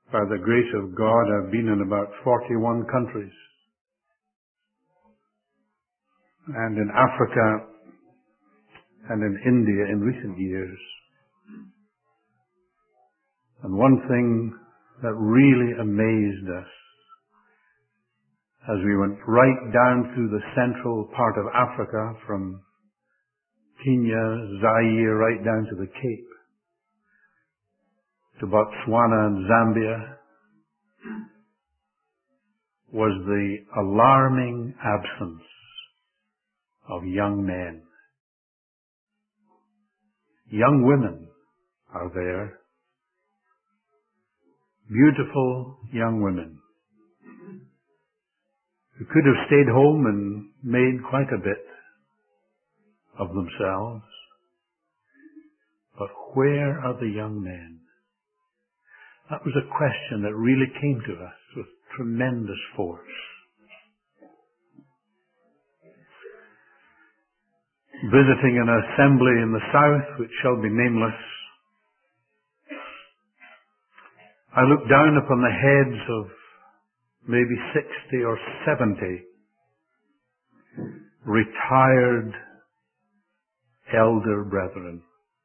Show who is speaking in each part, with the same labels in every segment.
Speaker 1: By the grace of God, I've been in about 41 countries. And in Africa and in India in recent years. And one thing that really amazed us as we went right down through the central part of Africa from Kenya, Zaire, right down to the Cape, to Botswana and Zambia, was the alarming absence of young men. Young women are there. Beautiful young women who could have stayed home and made quite a bit of themselves. But where are the young men? That was a question that really came to us with tremendous force. Visiting an assembly in the south, which shall be nameless, I looked down upon the heads of maybe 60 or 70 retired elder brethren.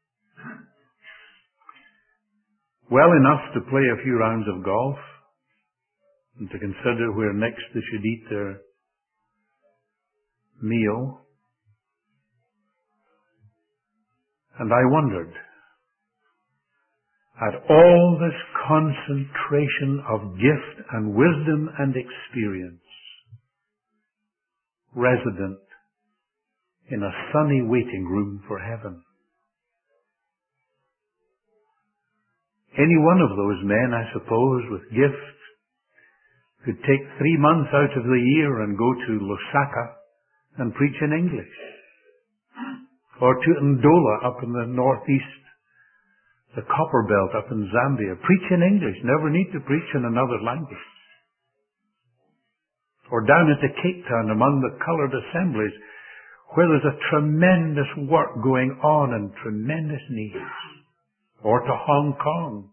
Speaker 1: Well enough to play a few rounds of golf and to consider where next they should eat their meal. And I wondered, at all this concentration of gift and wisdom and experience, resident in a sunny waiting room for heaven. Any one of those men, I suppose, with gifts, could take 3 months out of the year and go to Lusaka and preach in English. Or to Ndola up in the northeast, the Copper Belt up in Zambia. Preach in English, never need to preach in another language. Or down at the Cape Town among the coloured assemblies, where there's a tremendous work going on and tremendous needs. Or to Hong Kong.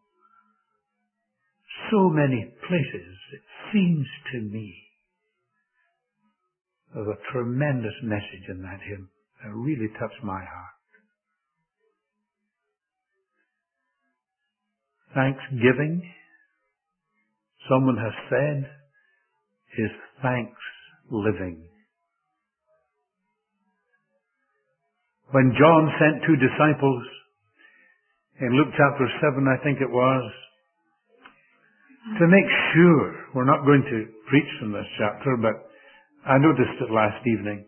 Speaker 1: So many places, it seems to me, there's a tremendous message in that hymn that really touched my heart. Thanksgiving, someone has said, is thanks living. When John sent 2 disciples in Luke chapter 7, I think it was, to make sure, we're not going to preach from this chapter, but I noticed it last evening,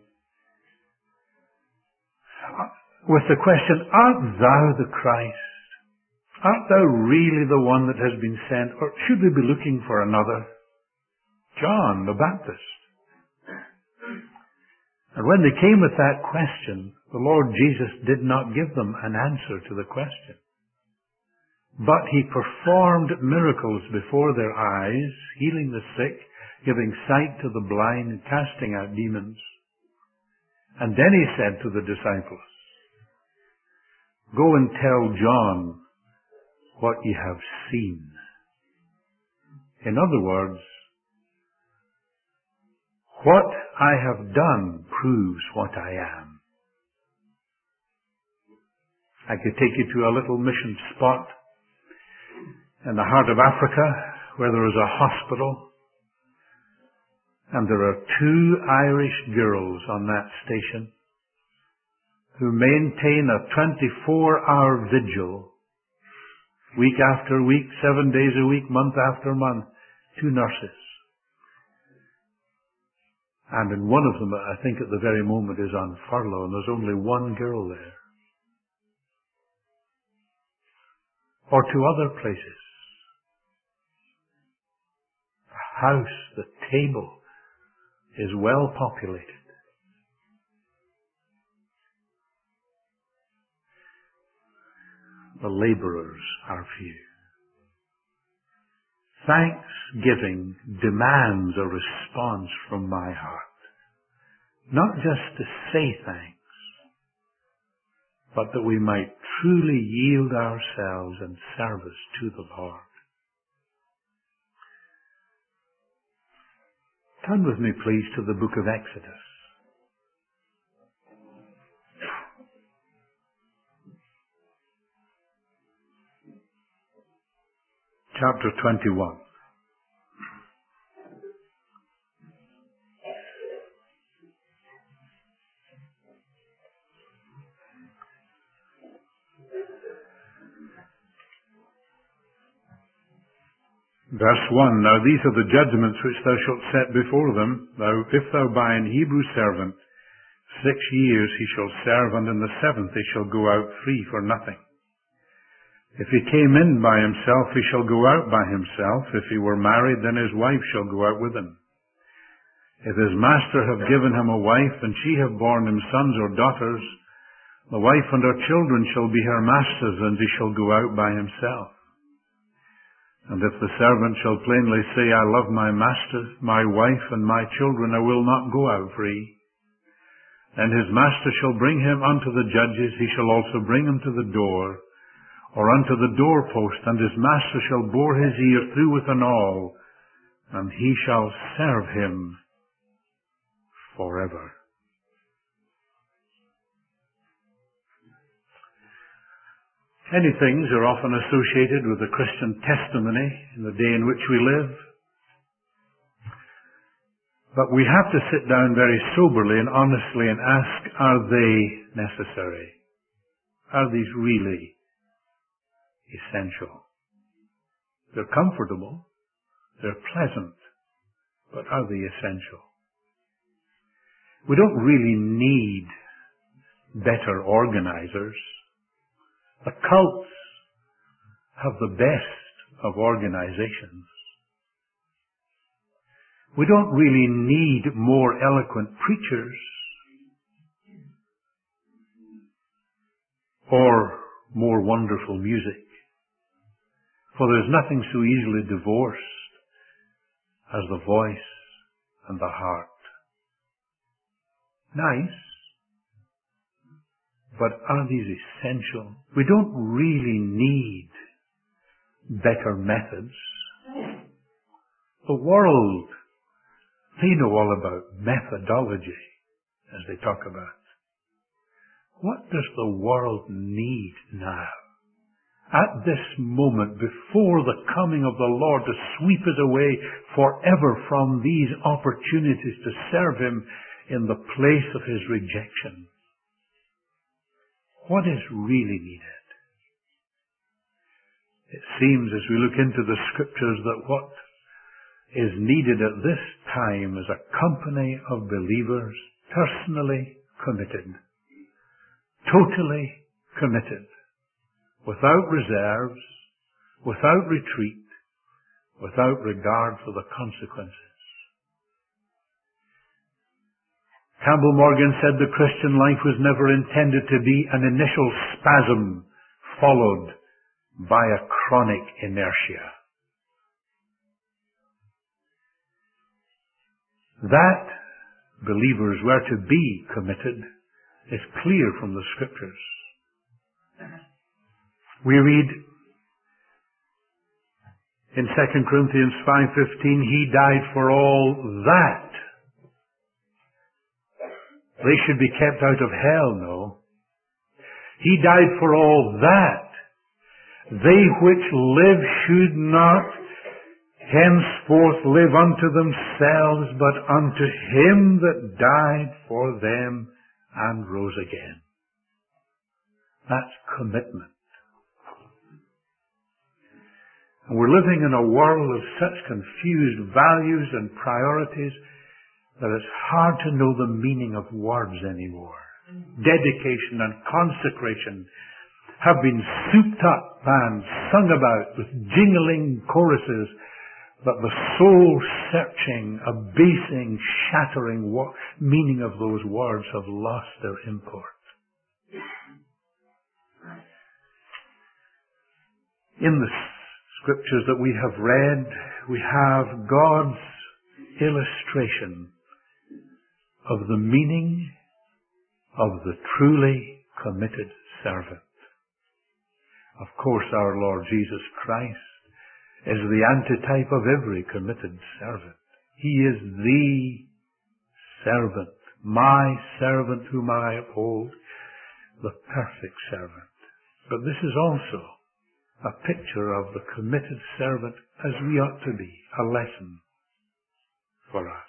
Speaker 1: with the question, art thou the Christ? Art thou really the one that has been sent? Or should we be looking for another? John the Baptist. And when they came with that question, the Lord Jesus did not give them an answer to the question. But He performed miracles before their eyes, healing the sick, giving sight to the blind, casting out demons. And then He said to the disciples, go and tell John what ye have seen. In other words, what I have done proves what I am. I could take you to a little mission spot in the heart of Africa where there is a hospital, and there are 2 Irish girls on that station who maintain a 24-hour vigil week after week, 7 days a week, month after month. 2 nurses. And in one of them, I think at the very moment, is on furlough, and there's only 1 girl there. Or to other places. The house, the table is well populated. The laborers are few. Thanksgiving demands a response from my heart. Not just to say thanks, but that we might truly yield ourselves in service to the Lord. Turn with me, please, to the book of Exodus. Chapter 21. Verse 1, Now these are the judgments which thou shalt set before them. If thou buy an Hebrew servant, 6 years he shall serve, and in the 7th he shall go out free for nothing. If he came in by himself, he shall go out by himself. If he were married, then his wife shall go out with him. If his master have given him a wife, and she have borne him sons or daughters, the wife and her children shall be her master's, and he shall go out by himself. And if the servant shall plainly say, I love my master, my wife, and my children, I will not go out free, then his master shall bring him unto the judges. He shall also bring him to the door, or unto the doorpost, and his master shall bore his ear through with an awl, and he shall serve him forever. Many things are often associated with the Christian testimony in the day in which we live. But we have to sit down very soberly and honestly and ask, are they necessary? Are these really essential? They're comfortable, they're pleasant, but are they essential? We don't really need better organizers. The cults have the best of organizations. We don't really need more eloquent preachers or more wonderful music, for there's nothing so easily divorced as the voice and the heart. Nice. But are these essential? We don't really need better methods. The world, they know all about methodology, as they talk about. What does the world need now? At this moment, before the coming of the Lord to sweep it away forever from these opportunities to serve Him in the place of His rejection. What is really needed? It seems as we look into the Scriptures that what is needed at this time is a company of believers personally committed, totally committed, without reserves, without retreat, without regard for the consequences. Campbell Morgan said the Christian life was never intended to be an initial spasm followed by a chronic inertia. That believers were to be committed is clear from the Scriptures. We read in 2 Corinthians 5:15, He died for all that. They should be kept out of hell, no. He died for all that. They which live should not henceforth live unto themselves, but unto Him that died for them and rose again. That's commitment. And we're living in a world of such confused values and priorities that it's hard to know the meaning of words anymore. Dedication and consecration have been souped up and sung about with jingling choruses, but the soul-searching, abasing, shattering meaning of those words have lost their import. In the Scriptures that we have read, we have God's illustration of the meaning of the truly committed servant. Of course, our Lord Jesus Christ is the antitype of every committed servant. He is the servant, my servant whom I uphold, the perfect servant. But this is also a picture of the committed servant as we ought to be, a lesson for us.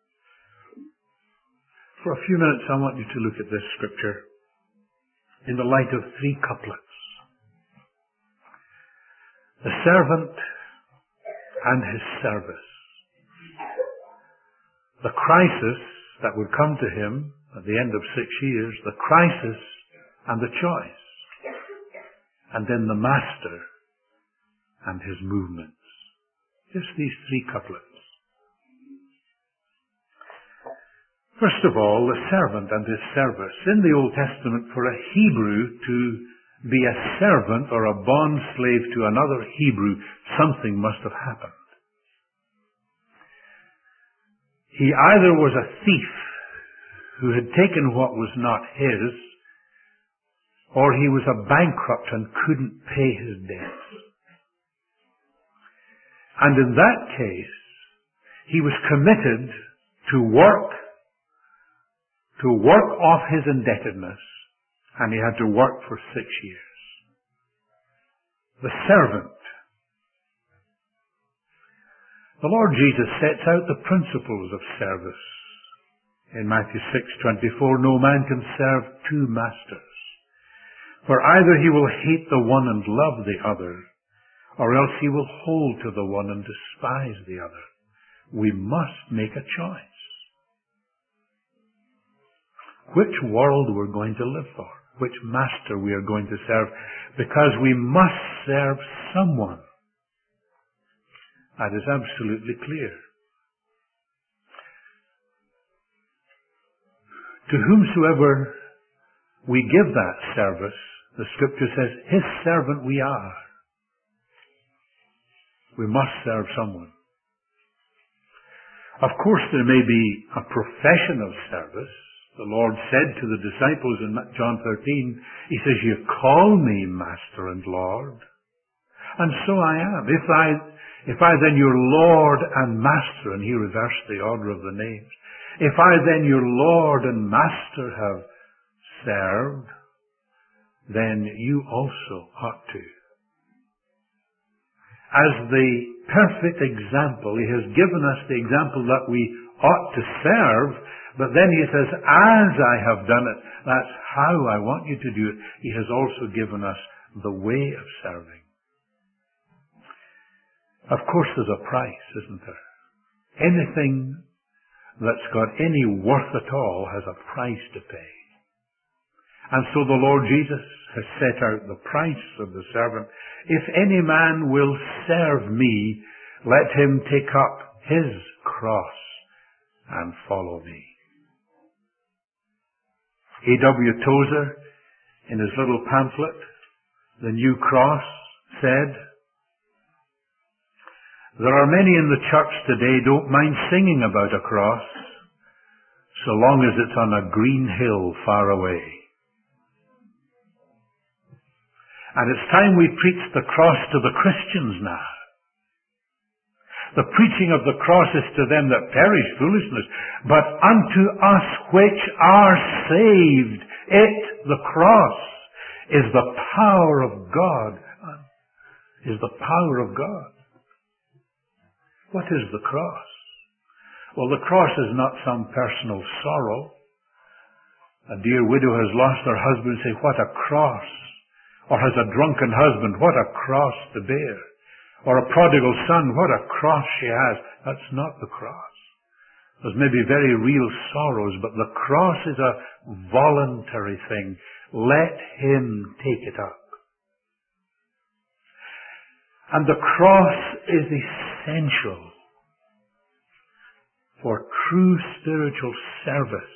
Speaker 1: For a few minutes I want you to look at this scripture in the light of three couplets. The servant and his service. The crisis that would come to him at the end of 6 years, the crisis and the choice. And then the master and his movements. Just these three couplets. First of all, the servant and his service. In the Old Testament, for a Hebrew to be a servant or a bond slave to another Hebrew, something must have happened. He either was a thief who had taken what was not his, or he was a bankrupt and couldn't pay his debts. And in that case, he was committed to work off his indebtedness, and he had to work for 6 years. The servant. The Lord Jesus sets out the principles of service. In Matthew 6:24, no man can serve two masters. For either he will hate the one and love the other, or else he will hold to the one and despise the other. We must make a choice. Which world we're going to live for, which master we are going to serve, because we must serve someone. That is absolutely clear. To whomsoever we give that service, the scripture says, his servant we are. We must serve someone. Of course, there may be a profession of service. The Lord said to the disciples in John 13, he says, you call me Master and Lord. And so I am. If I then your Lord and Master, and he reversed the order of the names, if I then your Lord and Master have served, then you also ought to. As the perfect example, he has given us the example that we ought to serve, but then he says, as I have done it, that's how I want you to do it. He has also given us the way of serving. Of course there's a price, isn't there? Anything that's got any worth at all has a price to pay. And so the Lord Jesus has set out the price of the servant. If any man will serve me, let him take up his cross and follow me. A.W. Tozer, in his little pamphlet, The New Cross, said, there are many in the church today don't mind singing about a cross, so long as it's on a green hill far away. And it's time we preach the cross to the Christians now. The preaching of the cross is to them that perish foolishness, but unto us which are saved, it, the cross, is the power of God. Is the power of God. What is the cross? Well, the cross is not some personal sorrow. A dear widow has lost her husband, say, what a cross. Or has a drunken husband, what a cross to bear. Or a prodigal son, what a cross she has. That's not the cross. There's maybe very real sorrows, but the cross is a voluntary thing. Let him take it up. And the cross is essential for true spiritual service.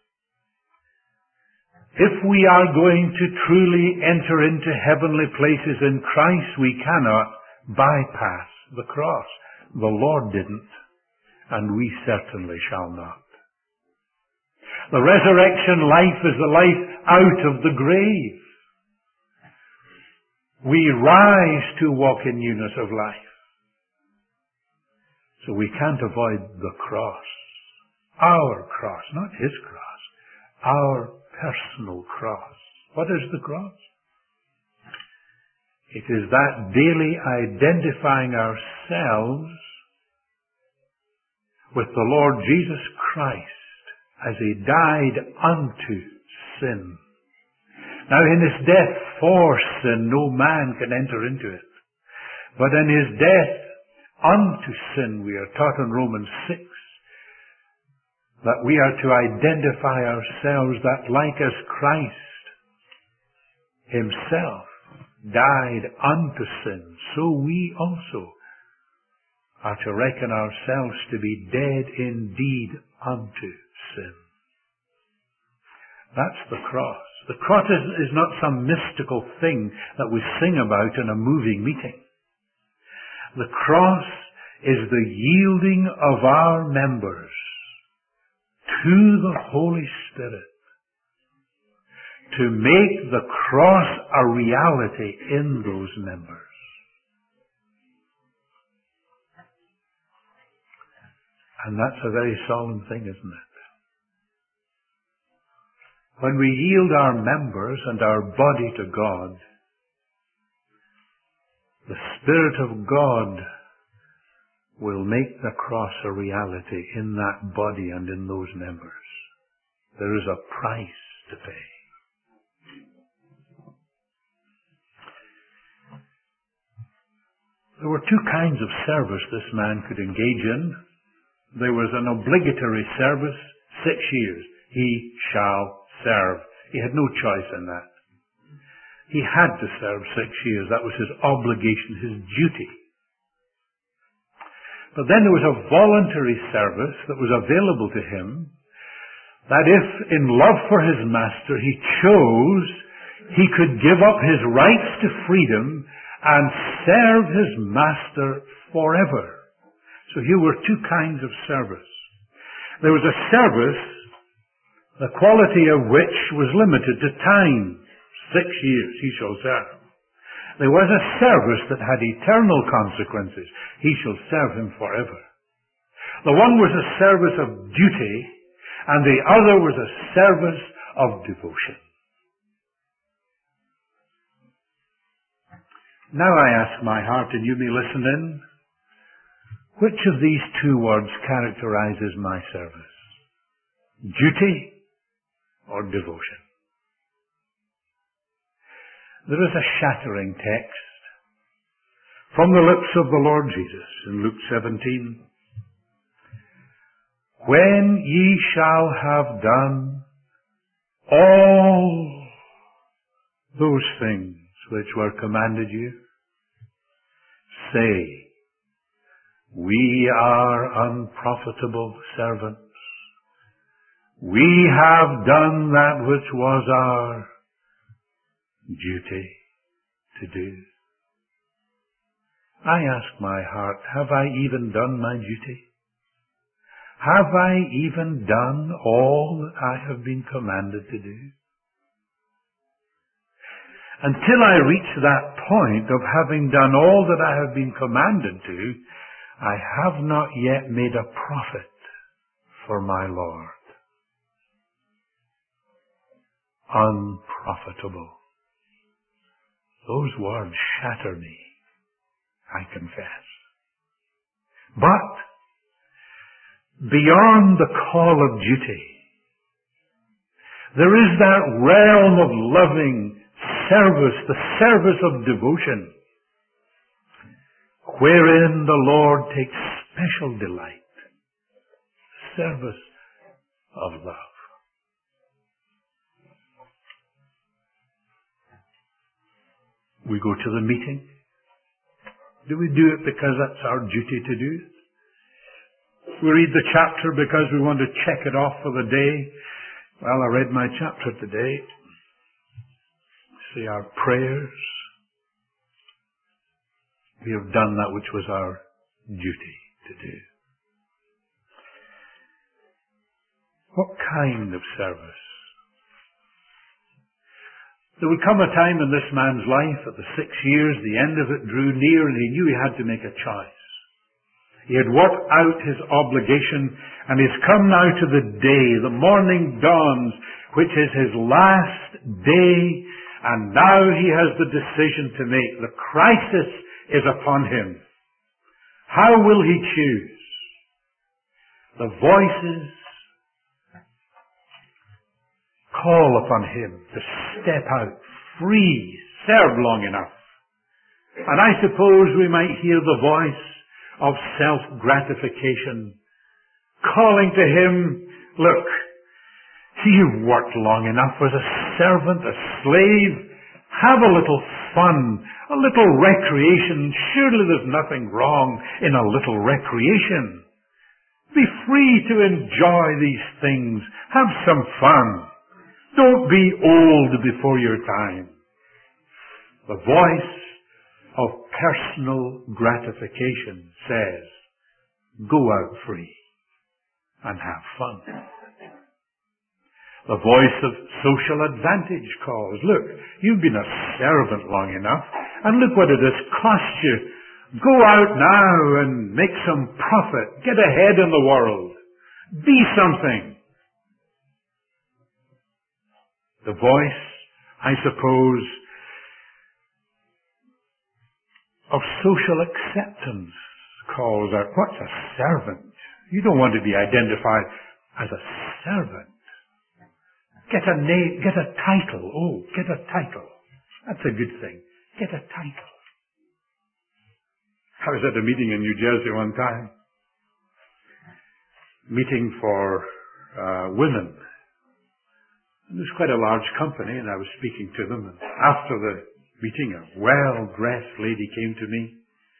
Speaker 1: If we are going to truly enter into heavenly places in Christ, we cannot bypass the cross. The Lord didn't, and we certainly shall not. The resurrection life is the life out of the grave. We rise to walk in newness of life. So we can't avoid the cross. Our cross, not his cross. Our personal cross. What is the cross? It is that daily identifying ourselves with the Lord Jesus Christ as he died unto sin. Now in his death for sin, no man can enter into it. But in his death unto sin, we are taught in Romans 6, that we are to identify ourselves that like as Christ himself died unto sin, so we also are to reckon ourselves to be dead indeed unto sin. That's the cross. The cross is not some mystical thing that we sing about in a moving meeting. The cross is the yielding of our members to the Holy Spirit to make the cross a reality in those members. And that's a very solemn thing, isn't it? When we yield our members and our body to God, the Spirit of God will make the cross a reality in that body and in those members. There is a price to pay. There were two kinds of service this man could engage in. There was an obligatory service, 6 years. He shall serve. He had no choice in that. He had to serve 6 years. That was his obligation, his duty. But then there was a voluntary service that was available to him, that if in love for his master he chose, he could give up his rights to freedom and serve his master forever. So here were two kinds of service. There was a service, the quality of which was limited to time. 6 years he shall serve. There was a service that had eternal consequences. He shall serve him forever. The one was a service of duty, and the other was a service of devotion. Now I ask my heart, and you may listen in, which of these two words characterizes my service? Duty or devotion? There is a shattering text from the lips of the Lord Jesus in Luke 17. When ye shall have done all those things which were commanded you, say, we are unprofitable servants. We have done that which was our duty to do. I ask my heart, have I even done my duty? Have I even done all that I have been commanded to do? Until I reach that point of having done all that I have been commanded to, I have not yet made a profit for my Lord. Unprofitable. Those words shatter me, I confess. But beyond the call of duty, there is that realm of loving service, the service of devotion, wherein the Lord takes special delight. Service of love. We go to the meeting. Do we do it because that's our duty to do it? We read the chapter because we want to check it off for the day. Well, I read my chapter today. See our prayers. We have done that which was our duty to do. What kind of service? There would come a time in this man's life, at the 6 years, the end of it drew near, and he knew he had to make a choice. He had worked out his obligation, and he's come now to the day, the morning dawns, which is his last day, and now he has the decision to make. The crisis is upon him. How will he choose? The voices call upon him to step out, free, serve long enough. And I suppose we might hear the voice of self-gratification calling to him, look, you've worked long enough as a servant, a slave. Have a little fun, a little recreation. Surely there's nothing wrong in a little recreation. Be free to enjoy these things. Have some fun. Don't be old before your time. The voice of personal gratification says, go out free and have fun. The voice of social advantage calls, look, you've been a servant long enough, and look what it has cost you. Go out now and make some profit. Get ahead in the world. Be something. The voice, I suppose, of social acceptance calls out, what's a servant? You don't want to be identified as a servant. Get a name, get a title. Oh, get a title. That's a good thing. Get a title. I was at a meeting in New Jersey one time. Meeting for women. It was quite a large company, and I was speaking to them. And after the meeting, a well-dressed lady came to me.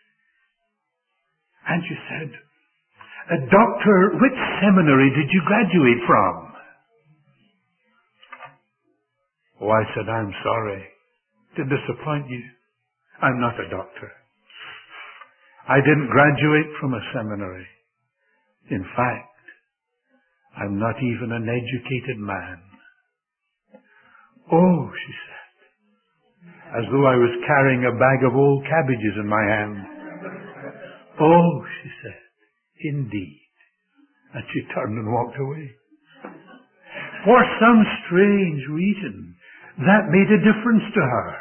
Speaker 1: And she said, Doctor, which seminary did you graduate from? Oh, I said, I'm sorry to disappoint you. I'm not a doctor. I didn't graduate from a seminary. In fact, I'm not even an educated man. Oh, she said, as though I was carrying a bag of old cabbages in my hand. Oh, she said, indeed. And she turned and walked away. For some strange reason, that made a difference to her.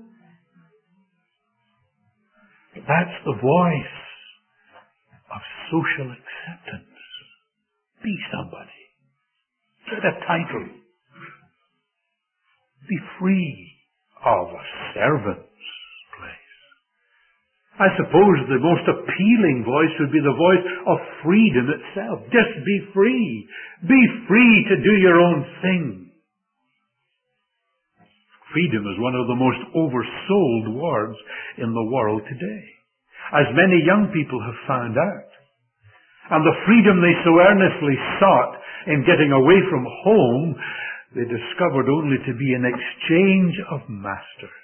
Speaker 1: That's the voice of social acceptance. Be somebody. Get a title. Be free of a servant's place. I suppose the most appealing voice would be the voice of freedom itself. Just be free. Be free to do your own thing. Freedom is one of the most oversold words in the world today, as many young people have found out. And the freedom they so earnestly sought in getting away from home, they discovered only to be an exchange of masters.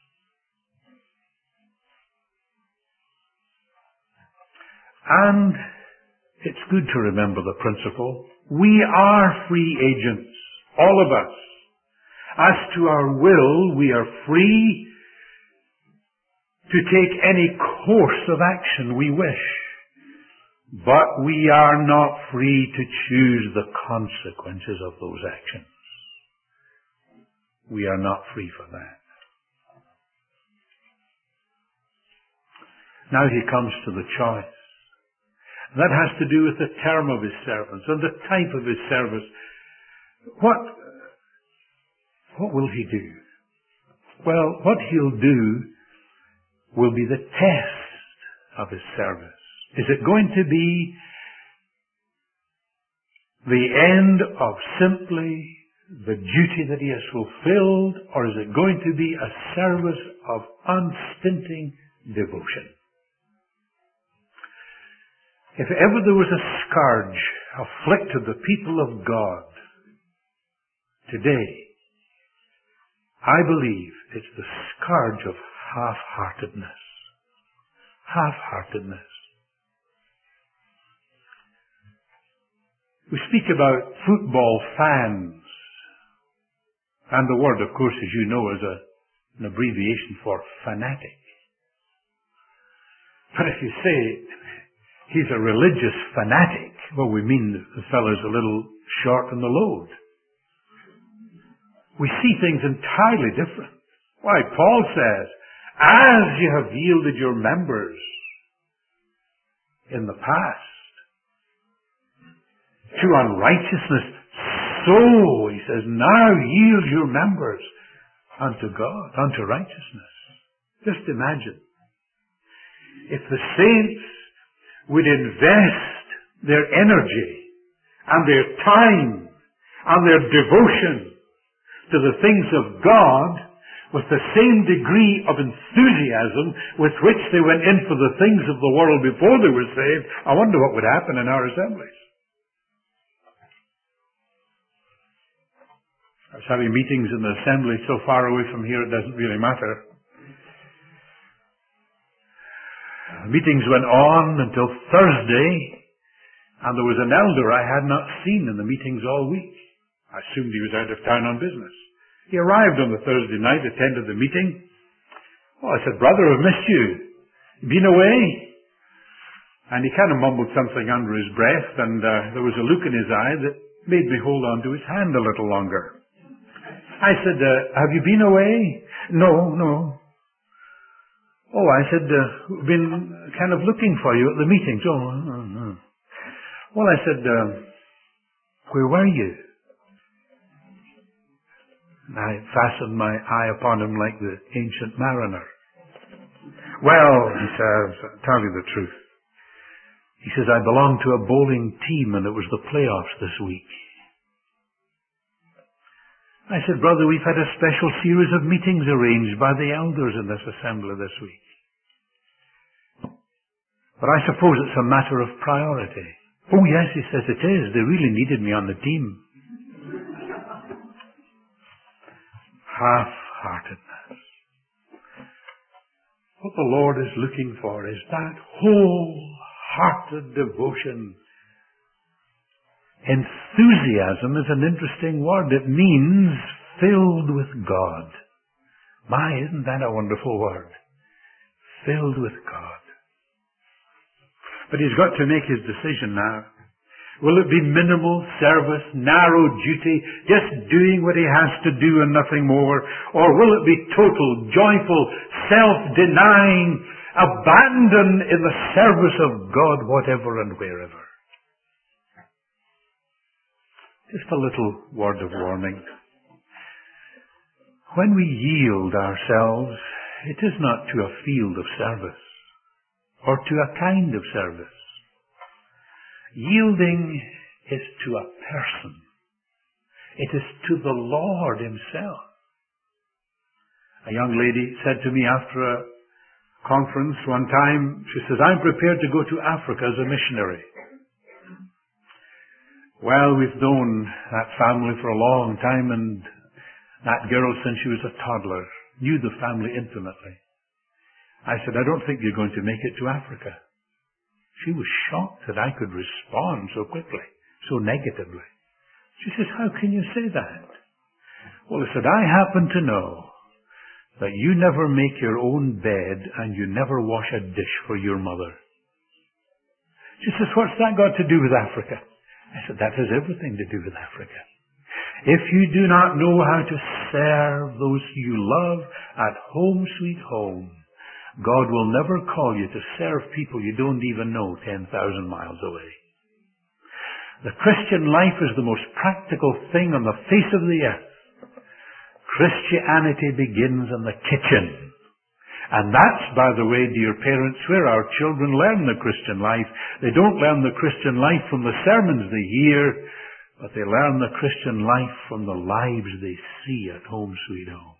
Speaker 1: And it's good to remember the principle. We are free agents, all of us. As to our will, we are free to take any course of action we wish. But we are not free to choose the consequences of those actions. We are not free for that. Now he comes to the choice. That has to do with the term of his service and the type of his service. What will he do? Well, what he'll do will be the test of his service. Is it going to be the end of simply the duty that he has fulfilled, or is it going to be a service of unstinting devotion? If ever there was a scourge afflicted the people of God today, I believe it's the scourge of half-heartedness. Half-heartedness. We speak about football fans. And the word, of course, as you know, is an abbreviation for fanatic. But if you say, He's a religious fanatic. Well, we mean the fellow's a little short in the load. We see things entirely different. Why, Paul says, as you have yielded your members in the past to unrighteousness, so, he says, now yield your members unto God, unto righteousness. Just imagine if the saints would invest their energy and their time and their devotion to the things of God with the same degree of enthusiasm with which they went in for the things of the world before they were saved. I wonder what would happen in our assemblies. I was having meetings in the assembly so far away from here it doesn't really matter. Meetings went on until Thursday, and there was an elder I had not seen in the meetings all week. I assumed he was out of town on business. He arrived on the Thursday night, attended the meeting. Oh, I said, brother, I've missed you. You been away? And he kind of mumbled something under his breath, and there was a look in his eye that made me hold on to his hand a little longer. I said, have you been away? No. Oh, I said, been kind of looking for you at the meetings. Oh. Well, I said, where were you? And I fastened my eye upon him like the ancient mariner. Well, he says, I'll tell you the truth. He says, I belong to a bowling team and it was the playoffs this week. I said, brother, we've had a special series of meetings arranged by the elders in this assembly this week. But I suppose it's a matter of priority. Oh yes, he says, it is. They really needed me on the team. Half-heartedness. What the Lord is looking for is that wholehearted devotion. Enthusiasm is an interesting word. It means filled with God. My, isn't that a wonderful word? Filled with God. But he's got to make his decision now. Will it be minimal service, narrow duty, just doing what he has to do and nothing more? Or will it be total, joyful, self-denying, abandon in the service of God, whatever and wherever? Just a little word of warning. When we yield ourselves, it is not to a field of service or to a kind of service. Yielding is to a person. It is to the Lord himself. A young lady said to me after a conference one time, she says, I'm prepared to go to Africa as a missionary. Well, we've known that family for a long time, and that girl since she was a toddler, knew the family intimately. I said, I don't think you're going to make it to Africa. She was shocked that I could respond so quickly, so negatively. She says, how can you say that? Well, I said, I happen to know that you never make your own bed and you never wash a dish for your mother. She says, what's that got to do with Africa? I said, that has everything to do with Africa. If you do not know how to serve those you love at home, sweet home, God will never call you to serve people you don't even know 10,000 miles away. The Christian life is the most practical thing on the face of the earth. Christianity begins in the kitchen. And that's, by the way, dear parents, where our children learn the Christian life. They don't learn the Christian life from the sermons they hear, but they learn the Christian life from the lives they see at home, sweet home.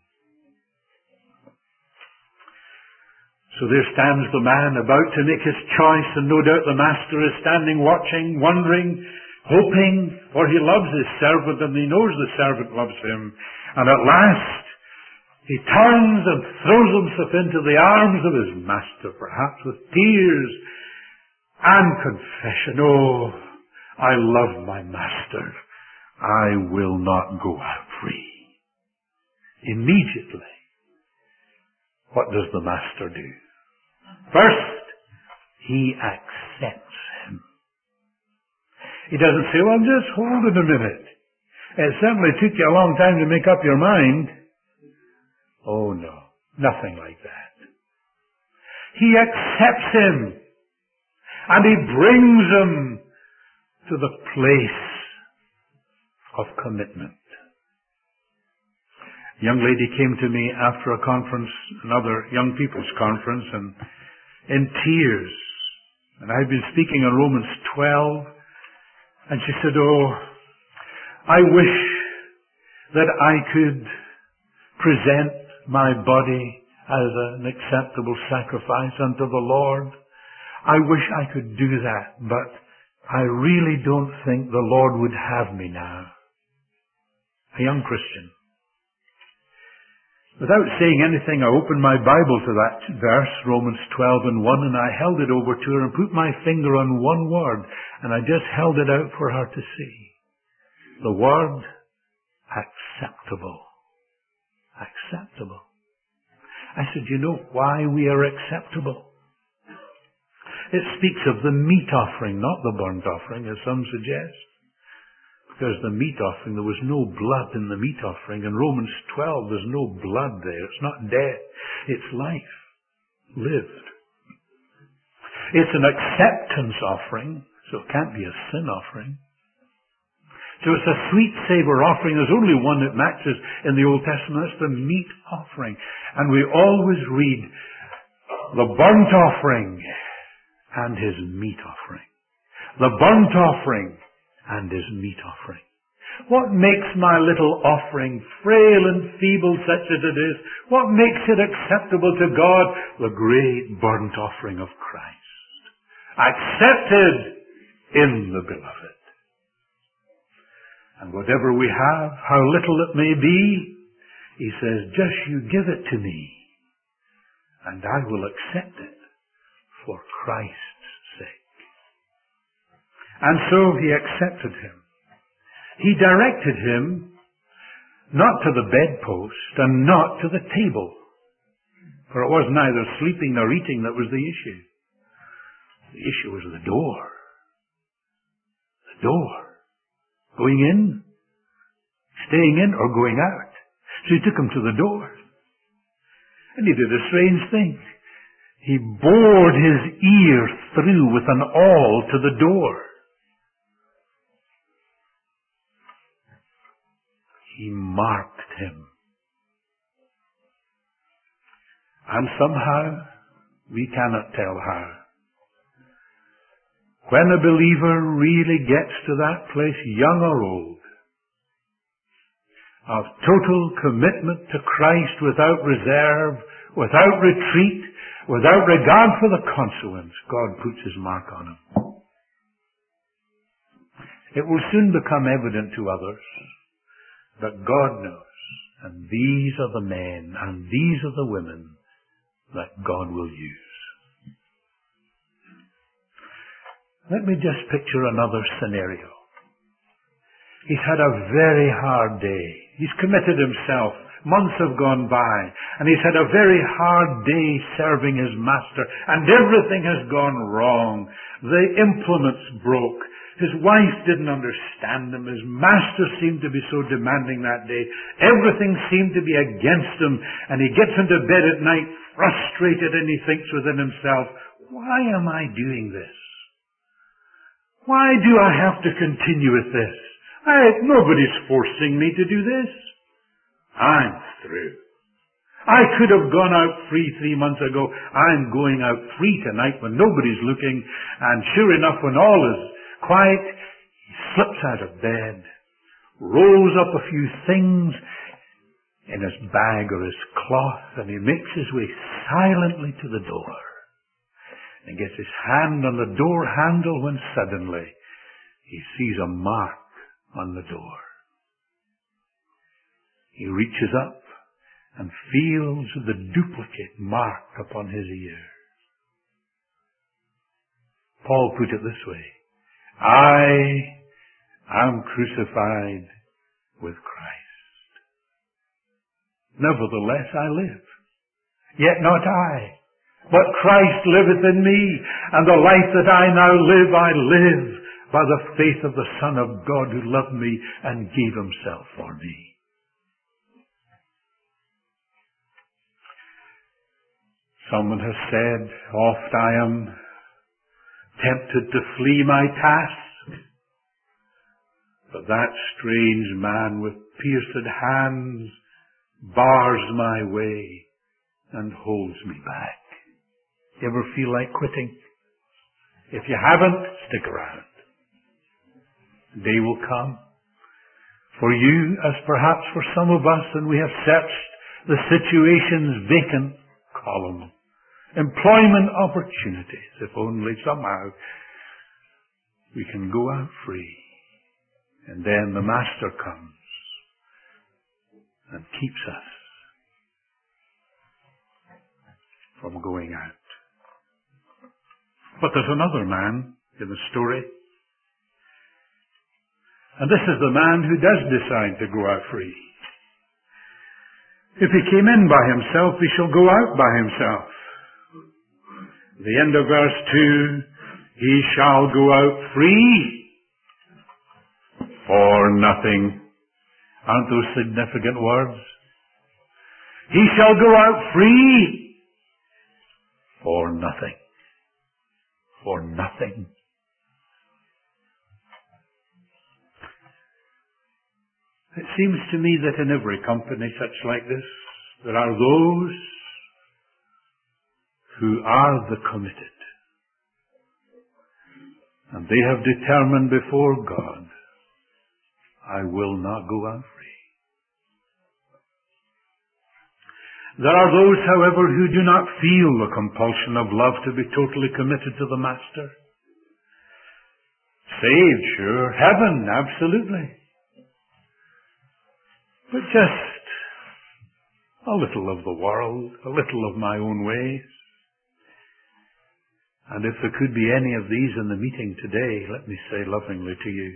Speaker 1: So there stands the man about to make his choice, and no doubt the master is standing watching, wondering, hoping, for he loves his servant and he knows the servant loves him. And at last, he turns and throws himself into the arms of his master, perhaps with tears and confession. Oh, I love my master. I will not go out free. Immediately, what does the master do? First, he accepts accepts him. He doesn't say, well, just hold it a minute. It certainly took you a long time to make up your mind. Oh no, nothing like that. He accepts him, and he brings him to the place of commitment. A young lady came to me after a conference, another young people's conference, and in tears. And I'd been speaking on Romans 12, and she said, oh, I wish that I could present my body as an acceptable sacrifice unto the Lord. I wish I could do that, but I really don't think the Lord would have me now. A young Christian. Without saying anything, I opened my Bible to that verse, Romans 12:1, and I held it over to her and put my finger on one word, and I just held it out for her to see. The word acceptable. Acceptable. I said, you know why we are acceptable? It speaks of the meat offering, not the burnt offering, as some suggest. Because the meat offering, there was no blood in the meat offering. In Romans 12, there's no blood there. It's not death. It's life. Lived. It's an acceptance offering, so it can't be a sin offering. So it's a sweet savor offering. There's only one that matches in the Old Testament. It's the meat offering. And we always read the burnt offering and his meat offering. The burnt offering and his meat offering. What makes my little offering, frail and feeble such as it is, what makes it acceptable to God? The great burnt offering of Christ. Accepted in the beloved. And whatever we have, how little it may be, he says, just you give it to me, and I will accept it for Christ's sake. And so he accepted him. He directed him not to the bedpost and not to the table. For it was neither sleeping nor eating that was the issue. The issue was the door. The door. Going in, staying in, or going out. So he took him to the door. And he did a strange thing. He bored his ear through with an awl to the door. He marked him. And somehow, we cannot tell how. When a believer really gets to that place, young or old, of total commitment to Christ without reserve, without retreat, without regard for the consequence, God puts his mark on him. It will soon become evident to others that God knows, and these are the men, and these are the women that God will use. Let me just picture another scenario. He's had a very hard day. He's committed himself. Months have gone by, and he's had a very hard day serving his master, and everything has gone wrong. The implements broke. His wife didn't understand him. His master seemed to be so demanding that day. Everything seemed to be against him, and he gets into bed at night frustrated, and he thinks within himself, why am I doing this? Why do I have to continue with this? Nobody's forcing me to do this. I'm through. I could have gone out free 3 months ago. I'm going out free tonight when nobody's looking. And sure enough, when all is quiet, he slips out of bed, rolls up a few things in his bag or his cloth, and he makes his way silently to the door. And gets his hand on the door handle when suddenly he sees a mark on the door. He reaches up and feels the duplicate mark upon his ear. Paul put it this way, I am crucified with Christ. Nevertheless I live, yet not I. But Christ liveth in me, and the life that I now live, I live by the faith of the Son of God who loved me and gave himself for me. Someone has said, oft I am tempted to flee my task, but that strange man with pierced hands bars my way and holds me back. You ever feel like quitting? If you haven't, stick around. The day will come for you, as perhaps for some of us, and we have searched the situation's vacant column. Employment opportunities, if only somehow we can go out free. And then the Master comes and keeps us from going out. But there's another man in the story. And this is the man who does decide to go out free. If he came in by himself, he shall go out by himself. The end of verse 2, he shall go out free for nothing. Aren't those significant words? He shall go out free for nothing. For nothing. It seems to me that in every company such like this, there are those who are the committed. And they have determined before God, I will not go out free. There are those, however, who do not feel the compulsion of love to be totally committed to the Master. Saved, sure. Heaven, absolutely. But just a little of the world, a little of my own ways. And if there could be any of these in the meeting today, let me say lovingly to you,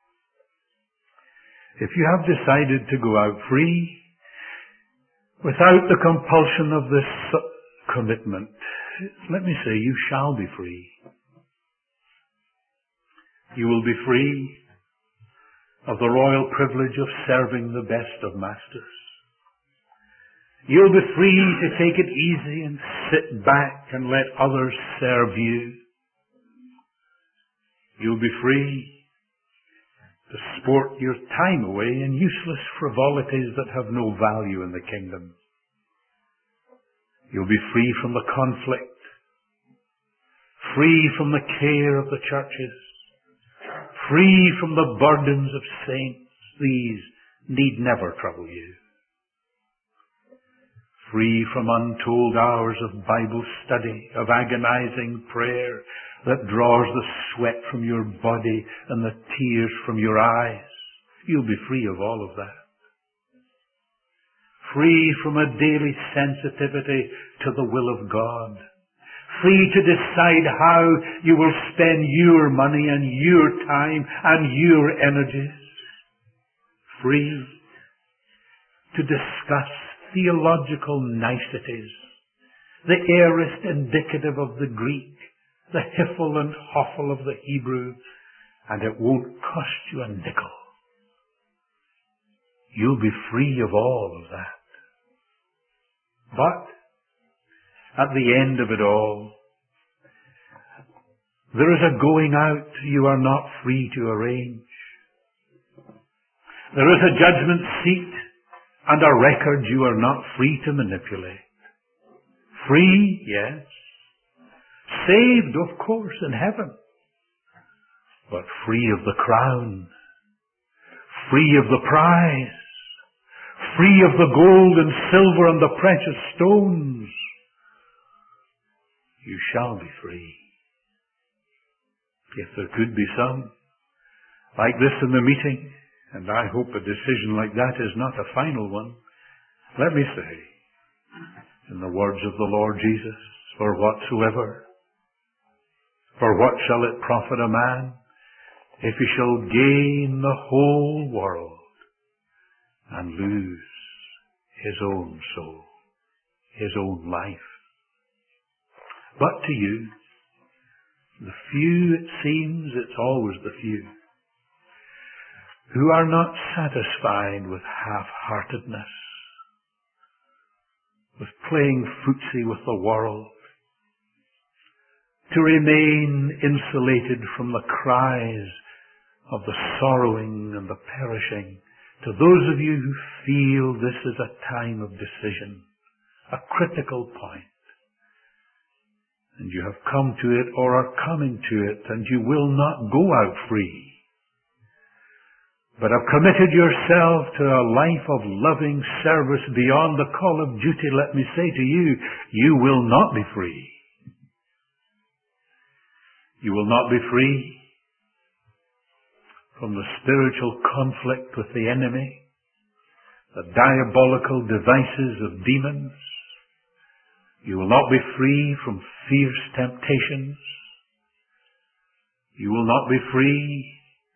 Speaker 1: if you have decided to go out free, without the compulsion of this commitment, let me say, you shall be free. You will be free of the royal privilege of serving the best of masters. You'll be free to take it easy and sit back and let others serve you. You'll be free to sport your time away in useless frivolities that have no value in the kingdom. You'll be free from the conflict, free from the care of the churches, free from the burdens of saints. These need never trouble you. Free from untold hours of Bible study, of agonizing prayer that draws the sweat from your body and the tears from your eyes. You'll be free of all of that. Free from a daily sensitivity to the will of God. Free to decide how you will spend your money and your time and your energies. Free to discuss theological niceties, the aorist indicative of the Greek, the hiffle and hoffle of the Hebrew, and it won't cost you a nickel. You'll be free of all of that. But at the end of it all, there is a going out you are not free to arrange. There is a judgment seat and a record you are not free to manipulate. Free, yes. Saved, of course, in heaven. But free of the crown. Free of the prize. Free of the gold and silver and the precious stones. You shall be free. If there could be some like this in the meeting, and I hope a decision like that is not a final one, let me say, in the words of the Lord Jesus, for what shall it profit a man if he shall gain the whole world and lose his own soul, his own life? But to you, the few, it seems, it's always the few, who are not satisfied with half-heartedness, with playing footsie with the world, to remain insulated from the cries of the sorrowing and the perishing. To those of you who feel this is a time of decision, a critical point, and you have come to it or are coming to it, and you will not go out free, but have committed yourself to a life of loving service beyond the call of duty, let me say to you, you will not be free. You will not be free from the spiritual conflict with the enemy, the diabolical devices of demons. You will not be free from fierce temptations. You will not be free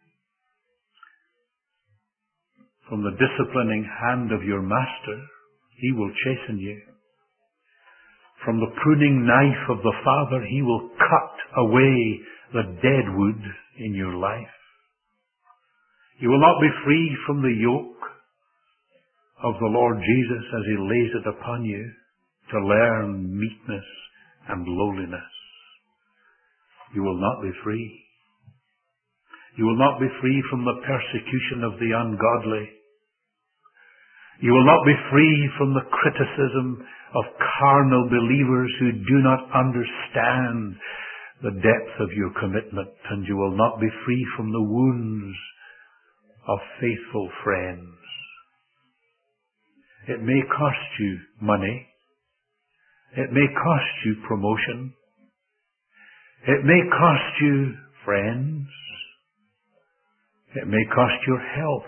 Speaker 1: from the disciplining hand of your master. He will chasten you. From the pruning knife of the Father, He will cut away the dead wood in your life. You will not be free from the yoke of the Lord Jesus as He lays it upon you to learn meekness and lowliness. You will not be free. You will not be free from the persecution of the ungodly. You will not be free from the criticism of carnal believers who do not understand the depth of your commitment, and you will not be free from the wounds of faithful friends. It may cost you money. It may cost you promotion. It may cost you friends. It may cost your health.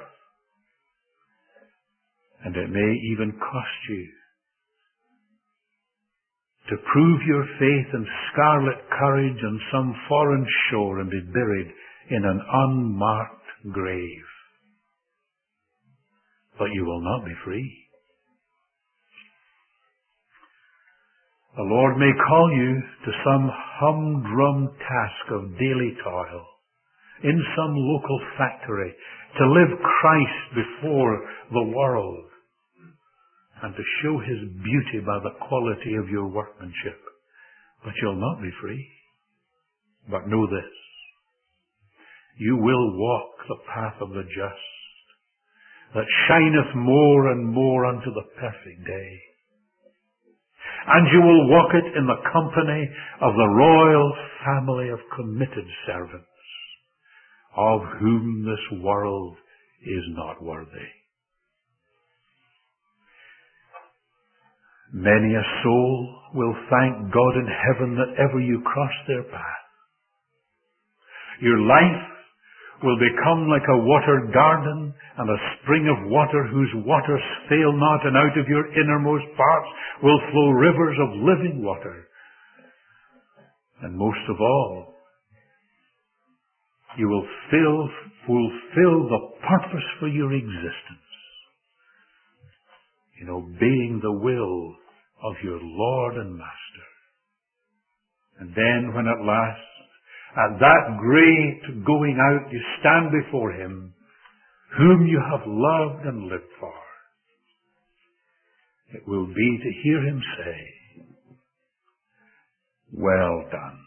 Speaker 1: And it may even cost you to prove your faith in scarlet courage on some foreign shore and be buried in an unmarked grave. But you will not be free. The Lord may call you to some humdrum task of daily toil in some local factory to live Christ before the world and to show His beauty by the quality of your workmanship. But you'll not be free. But know this, you will walk the path of the just, that shineth more and more unto the perfect day. And you will walk it in the company of the royal family of committed servants, of whom this world is not worthy. Many a soul will thank God in heaven that ever you crossed their path. Your life will become like a watered garden and a spring of water whose waters fail not, and out of your innermost parts will flow rivers of living water. And most of all, you will fulfill the purpose for your existence in obeying the will of your Lord and Master. And then when at last, at that great going out, you stand before Him, whom you have loved and lived for, it will be to hear Him say, "Well done,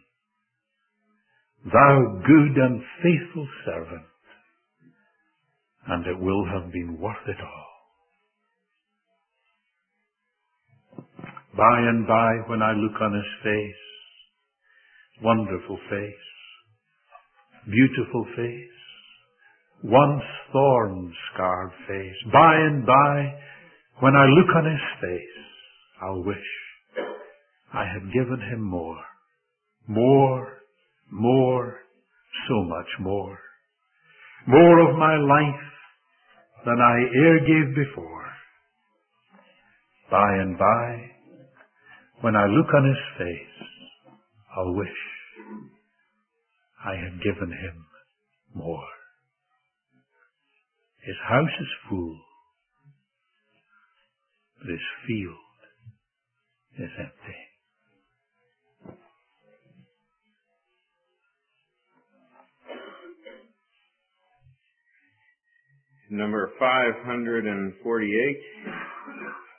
Speaker 1: thou good and faithful servant," and it will have been worth it all. By and by, when I look on His face, wonderful face, beautiful face, once thorn-scarred face, by and by, when I look on His face, I'll wish I had given Him more, so much more of my life than I e'er gave before. By and by, when I look on His face, I'll wish I had given Him more. His house is full, but His field is empty.
Speaker 2: Number 548.